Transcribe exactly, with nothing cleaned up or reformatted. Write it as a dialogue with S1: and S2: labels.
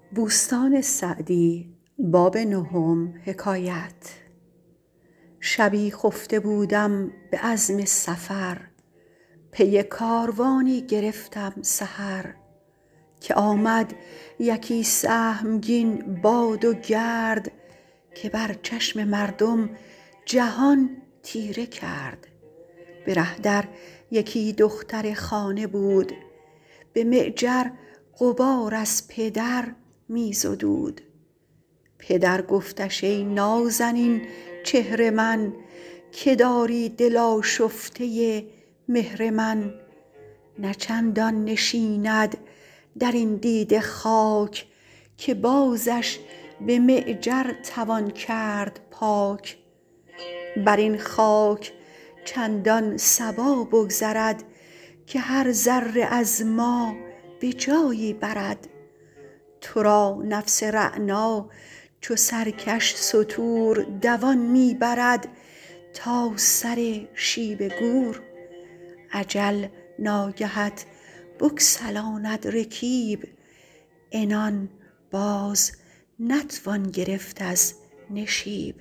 S1: شبی خفته بودم به عزم سفر پی کاروانی گرفتم سحر که آمد یکی سهمگین باد و گرد که بر چشم مردم جهان تیره کرد به ره در یکی دختر خانه بود به معجر غبار از پدر می زدود پدر گفتش ای نازنین چهر من که داری دل آشفته مهر من نه چندان نشیند در این دیده خاک که بازش به معجر توان کرد پاک بر این خاک چندان صبا بگذرد که هر ذره از ما به جایی برد تو را نفس رعنا چو سرکش ستور دوان می برد تا سر شیب گور اجل ناگهت بگسلاند رکیب عنان باز نتوان گرفت از نشیب